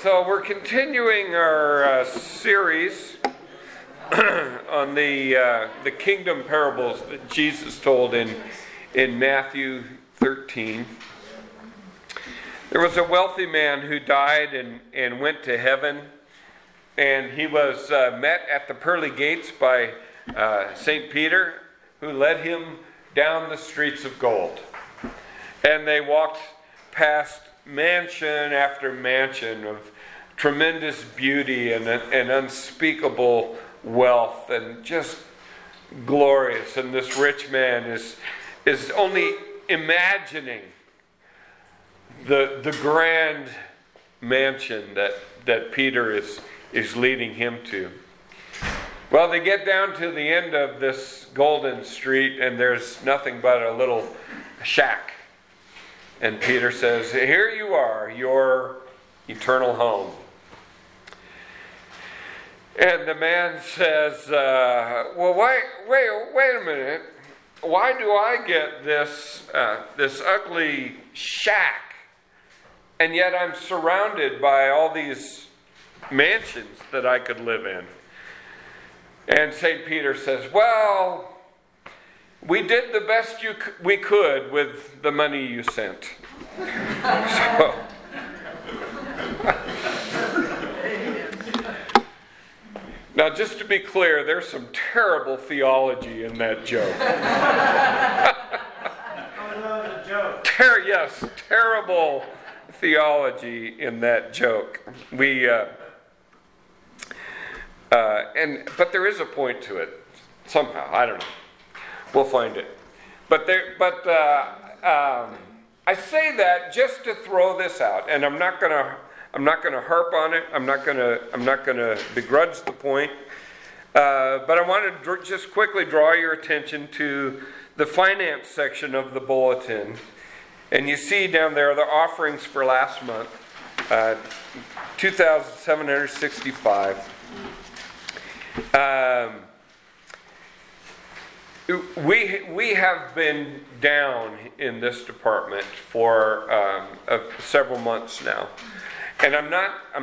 So we're continuing our series on the kingdom parables that Jesus told in Matthew 13. There was a wealthy man who died and went to heaven, and he was met at the pearly gates by St. Peter, who led him down the streets of gold. And they walked past mansion after mansion of tremendous beauty and unspeakable wealth, and just glorious. And this rich man is only imagining the grand mansion that Peter is leading him to. Well, they get down to the end of this golden street, and there's nothing but a little shack. And Peter says, "Here you are, your eternal home." And the man says, "Well, wait a minute. Why do I get this ugly shack, and yet I'm surrounded by all these mansions that I could live in?" And St. Peter says, "Well, we did the best we could with the money you sent." So, now, just to be clear, there's some terrible theology in that joke. Yes, terrible theology in that joke. But there is a point to it somehow. I don't know. We'll find it. But I say that just to throw this out, and I'm not gonna harp on it. I'm not gonna begrudge the point. But I want to just quickly draw your attention to the finance section of the bulletin, and you see down there the offerings for last month, 2,765. We have been down in this department for several months now, and I'm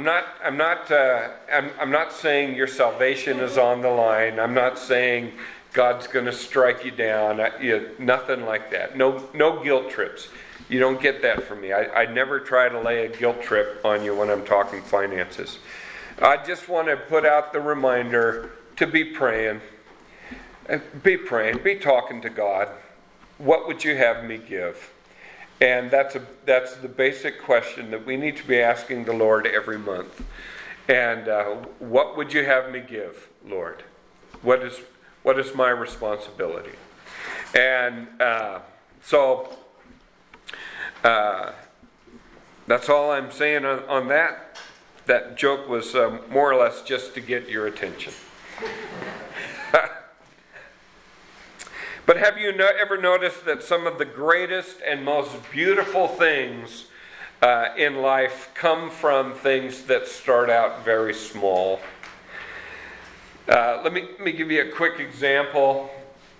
not saying your salvation is on the line. I'm not saying God's going to strike you down. Nothing like that. No guilt trips. You don't get that from me. I never try to lay a guilt trip on you when I'm talking finances. I just want to put out the reminder to be praying. Be praying. Be talking to God. What would you have me give? And that's the basic question that we need to be asking the Lord every month. And what would you have me give, Lord? What is my responsibility? And so that's all I'm saying on that. That joke was more or less just to get your attention. But have you ever noticed that some of the greatest and most beautiful things in life come from things that start out very small? Let me give you a quick example.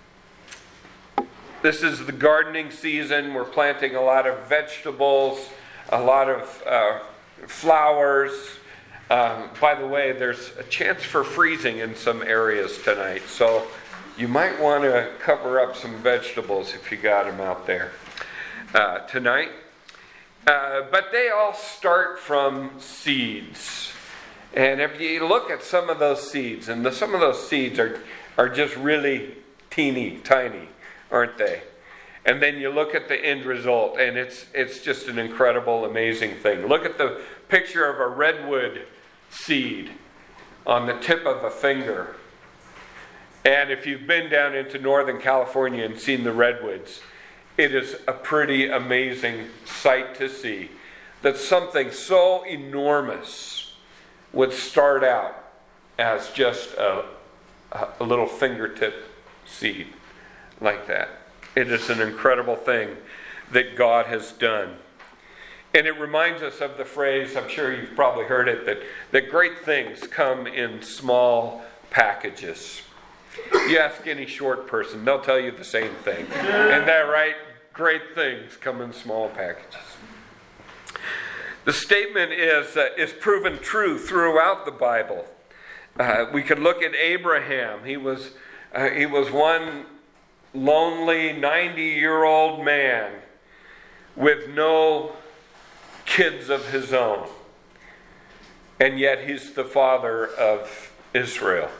This is the gardening season. We're planting a lot of vegetables, a lot of flowers. By the way, there's a chance for freezing in some areas tonight, so you might want to cover up some vegetables if you got them out there tonight. But they all start from seeds. And if you look at some of those seeds, and some of those seeds are just really tiny, aren't they? And then you look at the end result, and it's just an incredible, amazing thing. Look at the picture of a redwood seed on the tip of a finger. And if you've been down into Northern California and seen the redwoods, it is a pretty amazing sight to see that something so enormous would start out as just a little fingertip seed like that. It is an incredible thing that God has done. And it reminds us of the phrase, I'm sure you've probably heard it, that great things come in small packages. You ask any short person, they'll tell you the same thing. Isn't that right? Great things come in small packages. The statement is proven true throughout the Bible. We could look at Abraham. He was one lonely 90-year-old man with no kids of his own. And yet he's the father of Israel.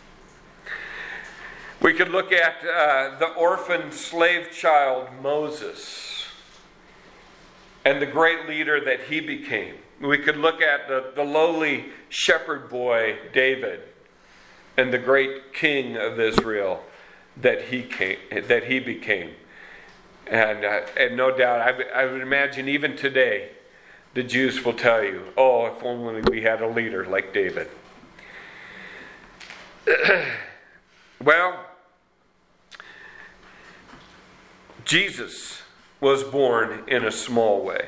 We could look at the orphan slave child Moses and the great leader that he became. We could look at the lowly shepherd boy David and the great king of Israel that he became. And no doubt, I would imagine even today, the Jews will tell you, oh, if only we had a leader like David. Well, Jesus was born in a small way.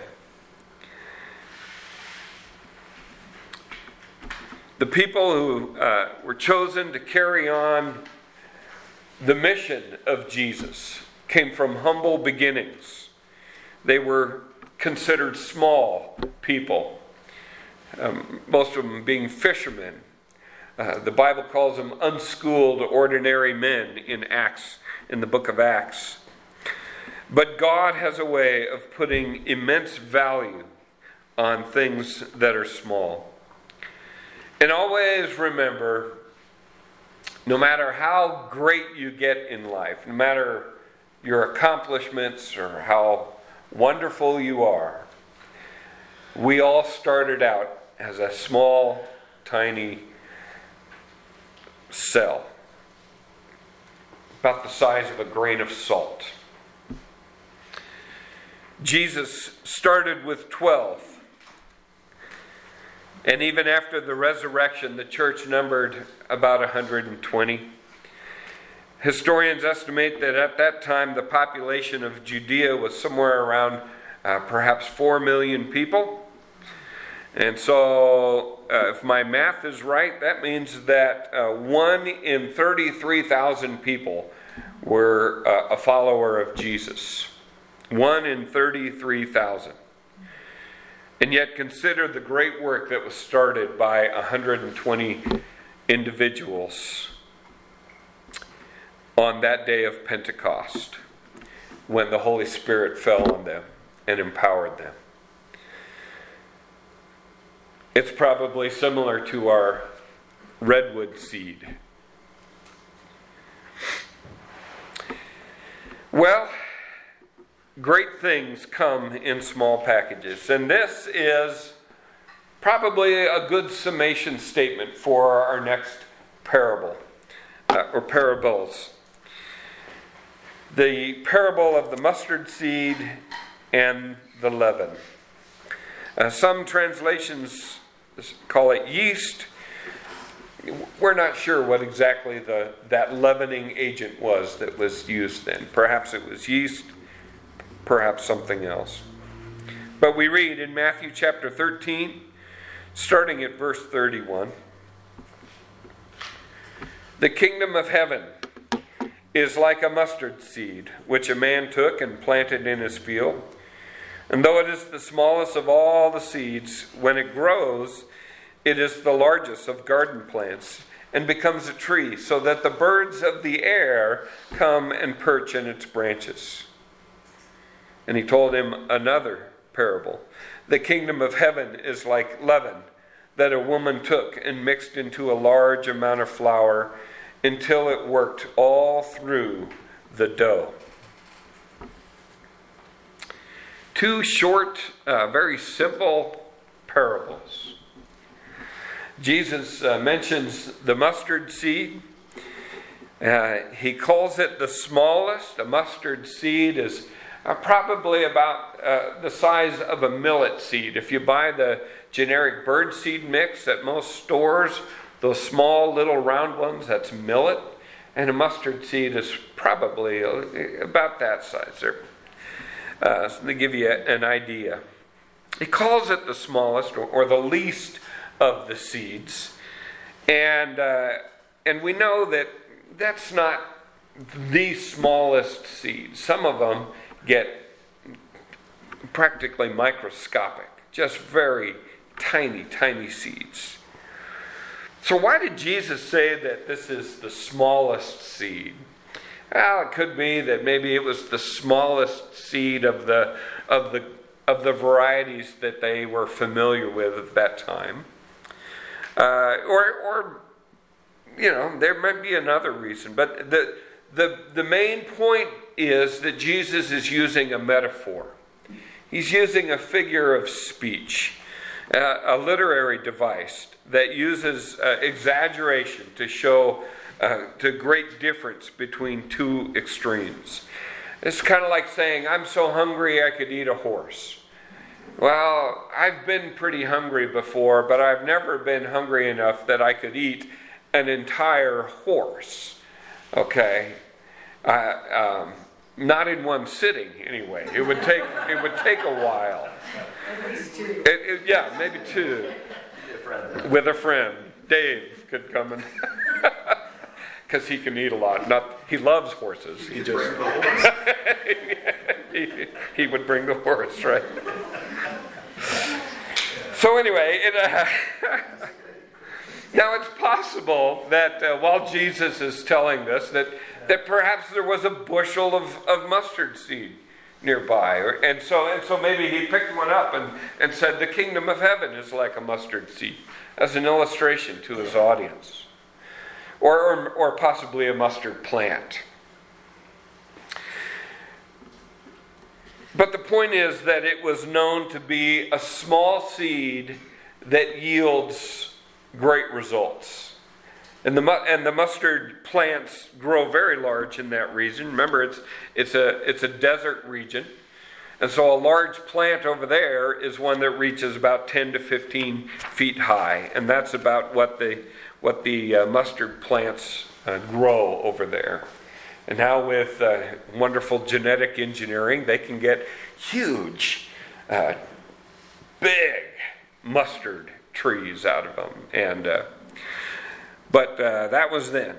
The people who were chosen to carry on the mission of Jesus came from humble beginnings. They were considered small people, most of them being fishermen. The Bible calls them unschooled, ordinary men in the book of Acts. But God has a way of putting immense value on things that are small. And always remember, no matter how great you get in life, no matter your accomplishments or how wonderful you are, we all started out as a small, tiny cell, about the size of a grain of salt. Jesus started with 12. And even after the resurrection, the church numbered about 120. Historians estimate that at that time the population of Judea was somewhere around perhaps 4 million people. And so if my math is right, that means that 1 in 33,000 people were a follower of Jesus. 1 in 33,000. And yet consider the great work that was started by 120 individuals on that day of Pentecost, when the Holy Spirit fell on them and empowered them. It's probably similar to our redwood seed. Well, great things come in small packages. And this is probably a good summation statement for our next parable, or parables. The parable of the mustard seed and the leaven. Some translations call it yeast. We're not sure what exactly that leavening agent was that was used then. Perhaps it was yeast, perhaps something else. But we read in Matthew chapter 13, starting at verse 31, "The kingdom of heaven is like a mustard seed, which a man took and planted in his field. And though it is the smallest of all the seeds, when it grows, it is the largest of garden plants and becomes a tree, so that the birds of the air come and perch in its branches." And he told him another parable. "The kingdom of heaven is like leaven that a woman took and mixed into a large amount of flour until it worked all through the dough." Two short, very simple parables. Jesus mentions the mustard seed. He calls it the smallest. A mustard seed is probably about the size of a millet seed. If you buy the generic bird seed mix at most stores, those small little round ones, that's millet. And a mustard seed is probably about that size. So to give you an idea. He calls it the smallest or the least of the seeds. And we know that that's not the smallest seed. Some of them get practically microscopic, just very tiny, tiny seeds. So why did Jesus say that this is the smallest seed? Well, it could be that maybe it was the smallest seed of the varieties that they were familiar with at that time. Or there might be another reason. But the main point is that Jesus is using a metaphor. He's using a figure of speech, a literary device that uses exaggeration to show the great difference between two extremes. It's kind of like saying, I'm so hungry I could eat a horse. Well, I've been pretty hungry before, but I've never been hungry enough that I could eat an entire horse. Okay? Not in one sitting, anyway. It would take a while. At least two. Maybe two. With a friend. Dave could come and because he can eat a lot. He loves horses. He just he would bring the horse, right? So anyway, now it's possible that while Jesus is telling this, that perhaps there was a bushel of mustard seed nearby, and so maybe he picked one up and said, "The kingdom of heaven is like a mustard seed," as an illustration to his audience. Or possibly a mustard plant. But the point is that it was known to be a small seed that yields great results. And the mustard plants grow very large in that region. Remember, it's a desert region. And so a large plant over there is one that reaches about 10 to 15 feet high. And that's about what the mustard plants grow over there. And now with wonderful genetic engineering, they can get huge, big mustard trees out of them. But that was then.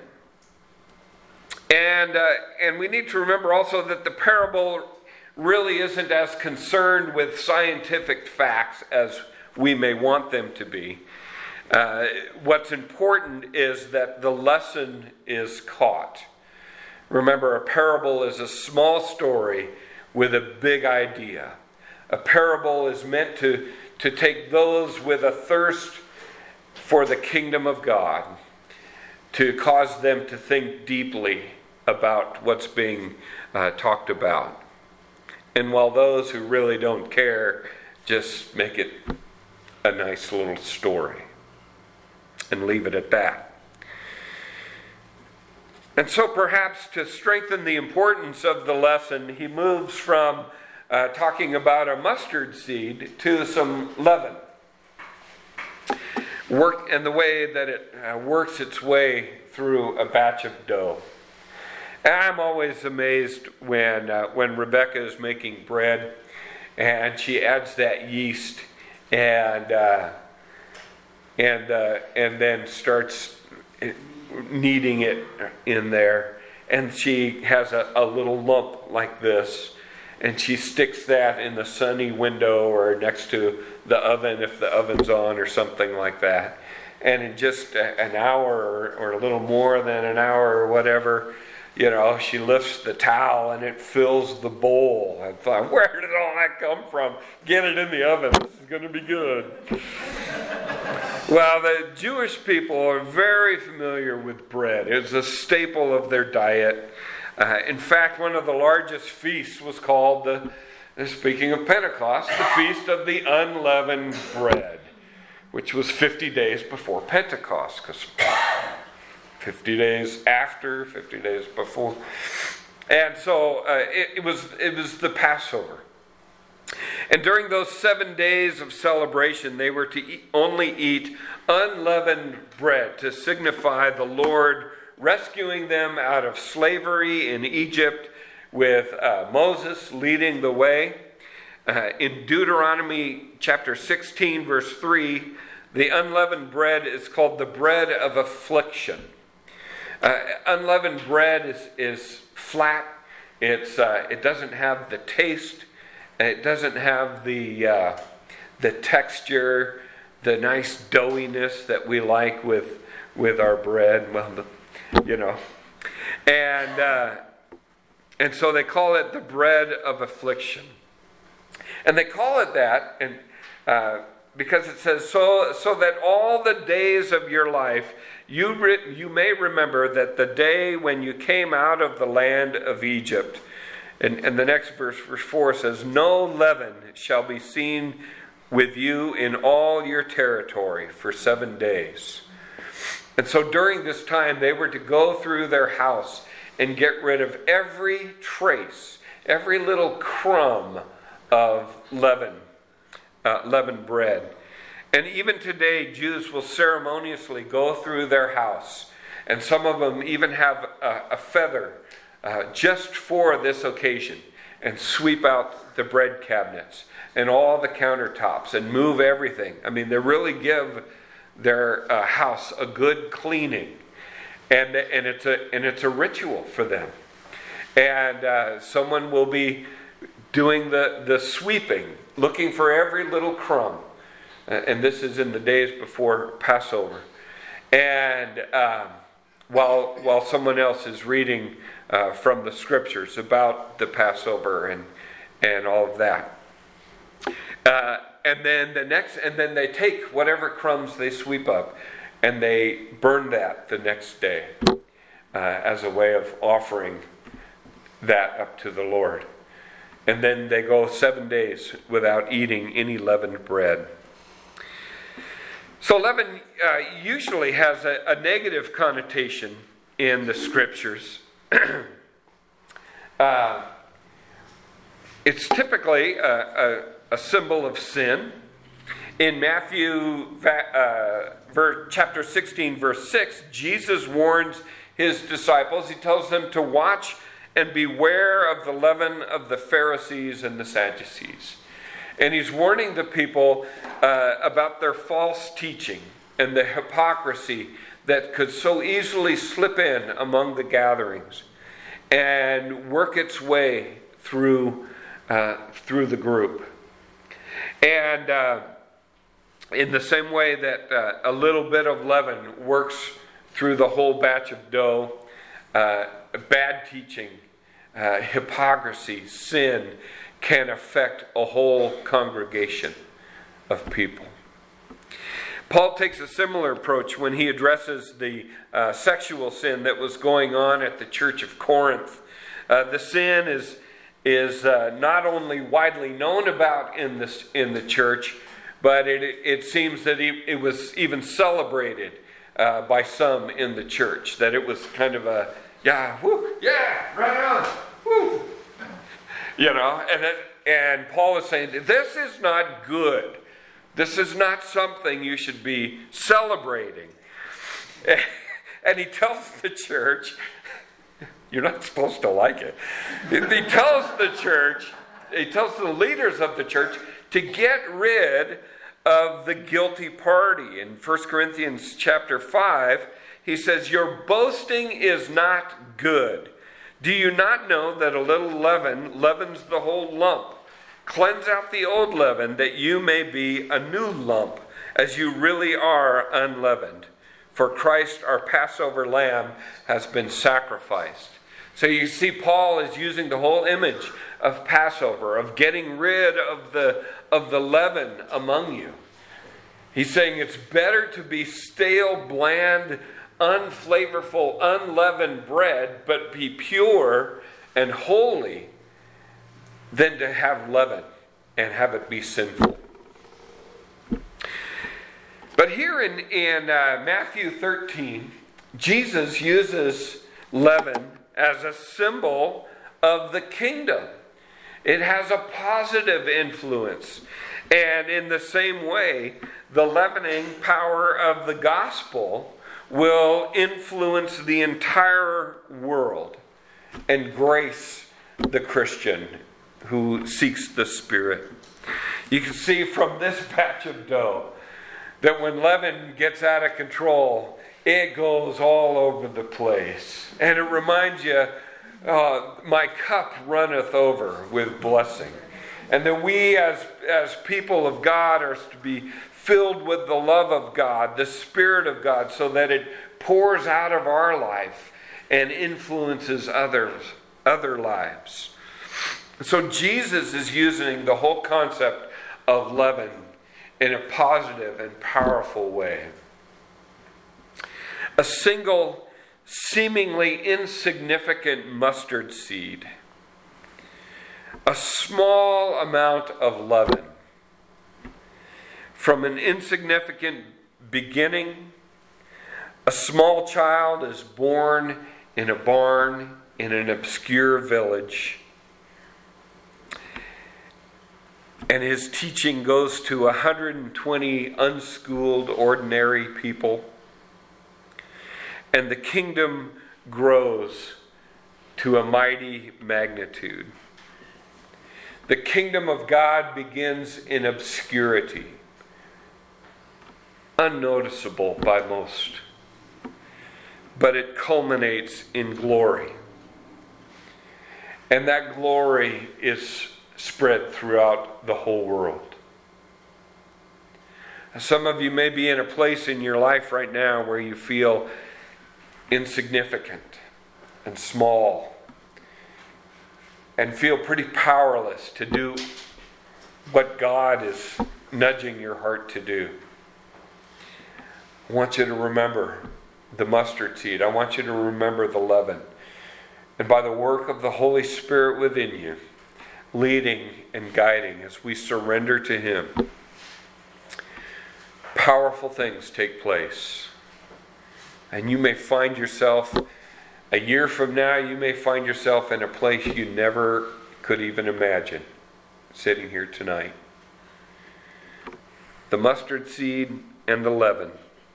And we need to remember also that the parable really isn't as concerned with scientific facts as we may want them to be. What's important is that the lesson is caught. Remember, a parable is a small story with a big idea. A parable is meant to take those with a thirst for the kingdom of God, to cause them to think deeply about what's being talked about. And while those who really don't care just make it a nice little story and leave it at that. And so perhaps to strengthen the importance of the lesson, he moves from talking about a mustard seed to some leaven. And the way that it works its way through a batch of dough. And I'm always amazed when Rebecca is making bread and she adds that yeast and then starts kneading it in there, and she has a little lump like this, and she sticks that in the sunny window or next to the oven if the oven's on or something like that, and in just an hour or a little more than an hour or whatever, she lifts the towel and it fills the bowl. I thought, where did all that come from? Get it in the oven. This is going to be good. Well, the Jewish people are very familiar with bread. It's a staple of their diet. In fact, one of the largest feasts was called, speaking of Pentecost, the Feast of the Unleavened Bread, which was 50 days before Pentecost, because 50 days after, 50 days before. And so it was the Passover. And during those 7 days of celebration, they were to only eat unleavened bread to signify the Lord rescuing them out of slavery in Egypt with Moses leading the way. In Deuteronomy chapter 16, verse 3, the unleavened bread is called the bread of affliction. Unleavened bread is flat. It doesn't have the taste It doesn't have the texture, the nice doughiness that we like with our bread. Well, and so they call it the bread of affliction. And they call it that because it says, so that all the days of your life you may remember that the day when you came out of the land of Egypt. And the next verse 4 says, no leaven shall be seen with you in all your territory for 7 days. And so during this time they were to go through their house and get rid of every trace, every little crumb of leavened bread. And even today, Jews will ceremoniously go through their house, and some of them even have a feather just for this occasion, and sweep out the bread cabinets and all the countertops and move everything. I mean, they really give their house a good cleaning, and it's a ritual for them. And someone will be doing the sweeping, looking for every little crumb. And this is in the days before Passover. And while someone else is reading from the scriptures about the Passover and all of that. And then they take whatever crumbs they sweep up and they burn that the next day as a way of offering that up to the Lord. And then they go 7 days without eating any leavened bread. So leaven usually has a negative connotation in the scriptures. It's typically a symbol of sin. In Matthew chapter 16, verse 6, Jesus warns his disciples. He tells them to watch and beware of the leaven of the Pharisees and the Sadducees. And he's warning the people about their false teaching and the hypocrisy that could so easily slip in among the gatherings and work its way through the group. And in the same way that a little bit of leaven works through the whole batch of dough, bad teaching, hypocrisy, sin can affect a whole congregation of people. Paul takes a similar approach when he addresses the sexual sin that was going on at the church of Corinth. The sin is not only widely known about in the church, but it seems that it was even celebrated by some in the church. That it was kind of a, yeah, whoo, yeah, right on, whoo. And Paul is saying, this is not good. This is not something you should be celebrating. And he tells the church, you're not supposed to like it. He tells the leaders of the church to get rid of the guilty party. In 1 Corinthians chapter 5, he says, your boasting is not good. Do you not know that a little leaven leavens the whole lump? Cleanse out the old leaven, that you may be a new lump, as you really are unleavened. For Christ, our Passover lamb, has been sacrificed. So you see, Paul is using the whole image of Passover, of getting rid of the leaven among you. He's saying it's better to be stale, bland, unflavorful, unleavened bread, but be pure and holy, than to have leaven and have it be sinful. But here in Matthew 13, Jesus uses leaven as a symbol of the kingdom. It has a positive influence. And in the same way, the leavening power of the gospel will influence the entire world and grace the Christian who seeks the Spirit. You can see from this batch of dough that when leaven gets out of control, it goes all over the place. And it reminds you, my cup runneth over with blessing. And that we as people of God are to be filled with the love of God, the Spirit of God, so that it pours out of our life and influences other lives. So Jesus is using the whole concept of leaven in a positive and powerful way. A single, seemingly insignificant mustard seed, a small amount of leaven, from an insignificant beginning, a small child is born in a barn in an obscure village. And his teaching goes to 120 unschooled, ordinary people. And the kingdom grows to a mighty magnitude. The kingdom of God begins in obscurity, unnoticeable by most, but it culminates in glory. And that glory is spread throughout the whole world. Some of you may be in a place in your life right now where you feel insignificant and small and feel pretty powerless to do what God is nudging your heart to do. I want you to remember the mustard seed. I want you to remember the leaven. And by the work of the Holy Spirit within you, leading and guiding as we surrender to Him, powerful things take place. And you may find yourself, a year from now, you may find yourself in a place you never could even imagine, sitting here tonight. The mustard seed and the leaven.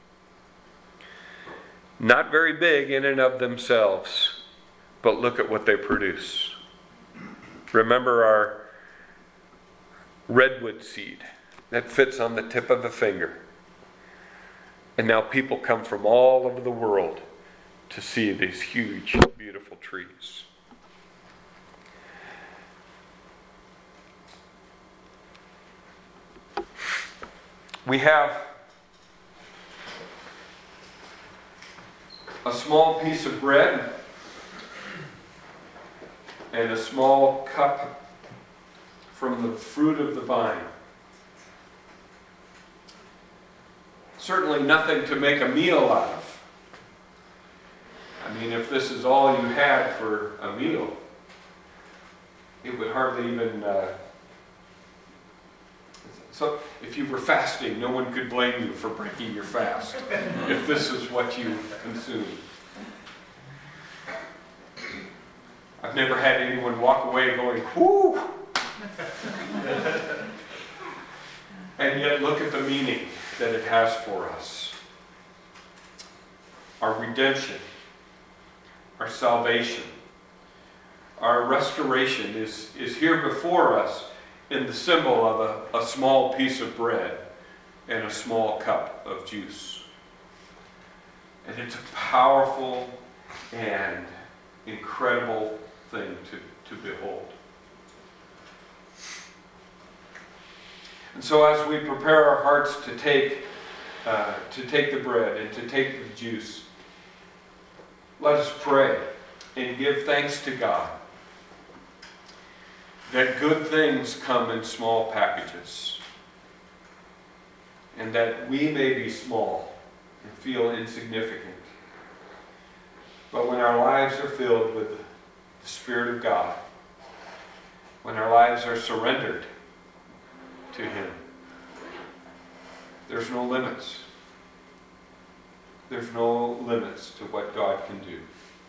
Not very big in and of themselves, but look at what they produce. Remember our redwood seed that fits on the tip of a finger. And now people come from all over the world to see these huge, beautiful trees. We have a small piece of bread and a small cup from the fruit of the vine. Certainly nothing to make a meal out of. I mean, if this is all you had for a meal, it would hardly even... So if you were fasting, no one could blame you for breaking your fast if this is what you consume. I've never had anyone walk away going, whoo! And yet look at the meaning that it has for us. Our redemption, our salvation, our restoration is here before us in the symbol of a small piece of bread and a small cup of juice. And it's a powerful and incredible thing to behold. And so as we prepare our hearts to take the bread and to take the juice, let us pray and give thanks to God that good things come in small packages, and that we may be small and feel insignificant. But when our lives are filled with the Spirit of God, when our lives are surrendered to Him, there's no limits. There's no limits to what God can do.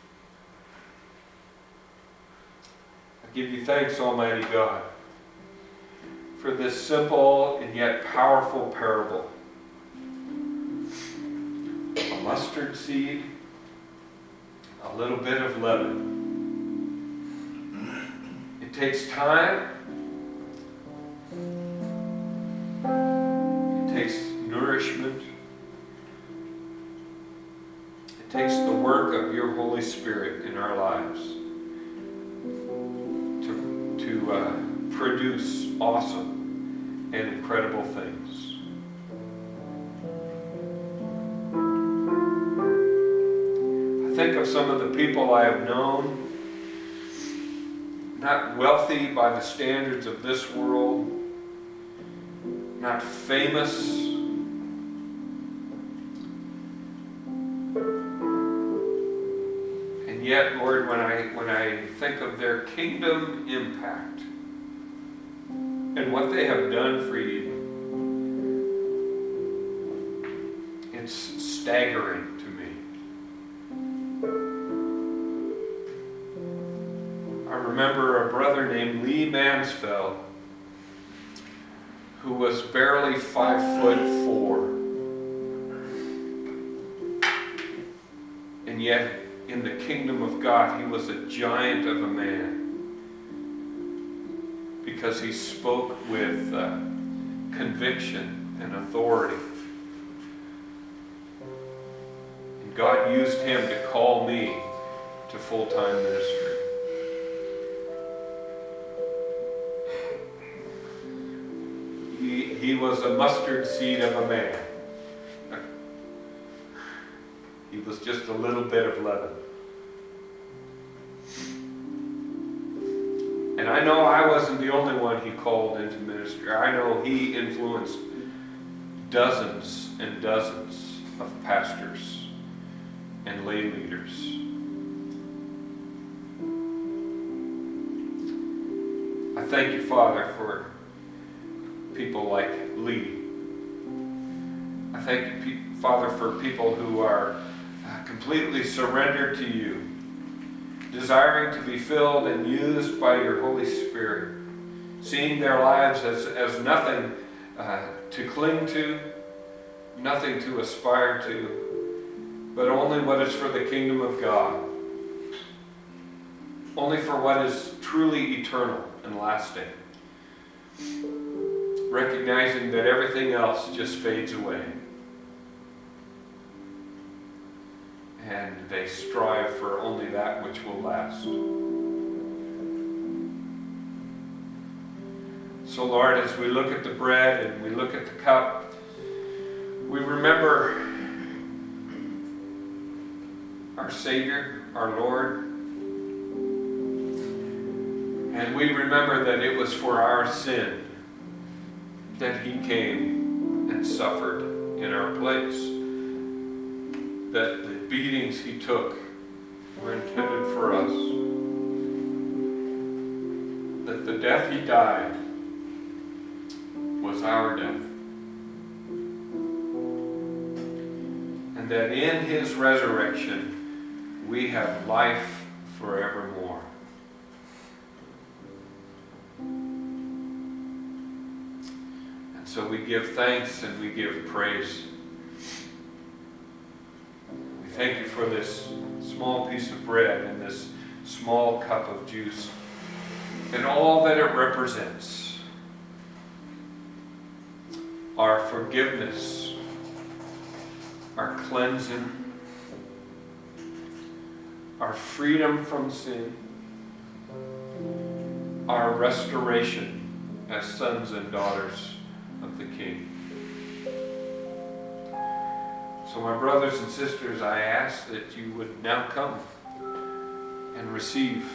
I give you thanks, Almighty God, for this simple and yet powerful parable. A mustard seed, a little bit of leaven. It takes time. It takes nourishment. It takes the work of your Holy Spirit in our lives to produce awesome and incredible things. I think of some of the people I have known, not wealthy by the standards of this world, not famous, and yet, Lord, when I think of their kingdom impact and what they have done for you, it's staggering to me. I remember a brother named Lee Mansfeld who was barely 5'4", and yet in the kingdom of God he was a giant of a man because he spoke with conviction and authority. And God used him to call me to full-time ministry. He was a mustard seed of a man. He was just a little bit of leaven. And I know I wasn't the only one he called into ministry. I know he influenced dozens and dozens of pastors and lay leaders. I thank you, Father, for people like Lee. I thank you, Father, for people who are completely surrendered to you, desiring to be filled and used by your Holy Spirit, seeing their lives as nothing to cling to, nothing to aspire to, but only what is for the kingdom of God, only for what is truly eternal and lasting, recognizing that everything else just fades away. And they strive for only that which will last. So Lord, as we look at the bread and we look at the cup, we remember our Savior, our Lord, and we remember that it was for our sin that He came and suffered in our place, that the beatings He took were intended for us, that the death He died was our death, and that in His resurrection we have life forevermore. And so we give thanks and we give praise. We thank you for this small piece of bread and this small cup of juice and all that it represents. Our forgiveness, our cleansing, our freedom from sin, our restoration as sons and daughters of the King. So my brothers and sisters, I ask that you would now come and receive.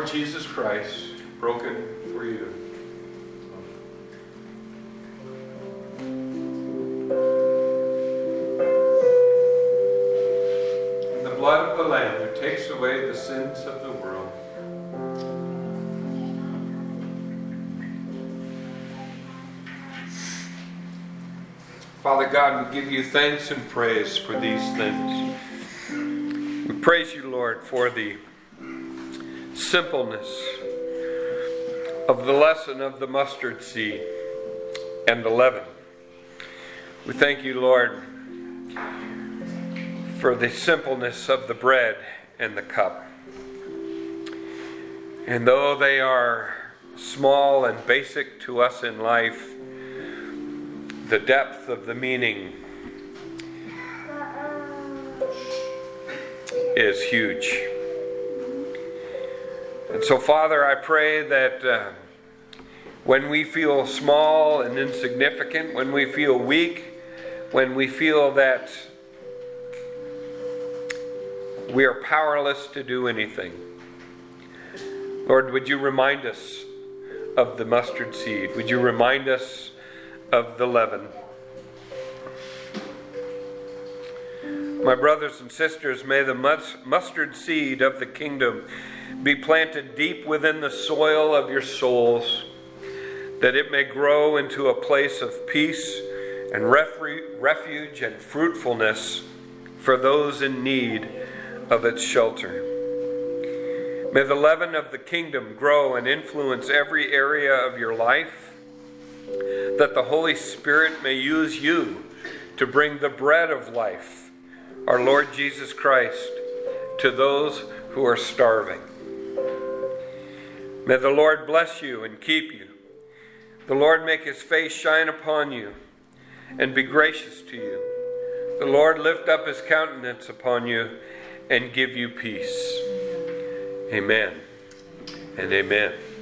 Lord Jesus Christ, broken for you. And the blood of the Lamb who takes away the sins of the world. Father God, we give you thanks and praise for these things. We praise you, Lord, for the simpleness of the lesson of the mustard seed and the leaven. We thank you, Lord, for the simpleness of the bread and the cup. And though they are small and basic to us in life, the depth of the meaning is huge. And so, Father, I pray that when we feel small and insignificant, when we feel weak, when we feel that we are powerless to do anything, Lord, would you remind us of the mustard seed? Would you remind us of the leaven? My brothers and sisters, may the mustard seed of the kingdom be planted deep within the soil of your souls, that it may grow into a place of peace and refuge and fruitfulness for those in need of its shelter. May the leaven of the kingdom grow and influence every area of your life, that the Holy Spirit may use you to bring the bread of life, our Lord Jesus Christ, to those who are starving. May the Lord bless you and keep you. The Lord make his face shine upon you and be gracious to you. The Lord lift up his countenance upon you and give you peace. Amen and amen.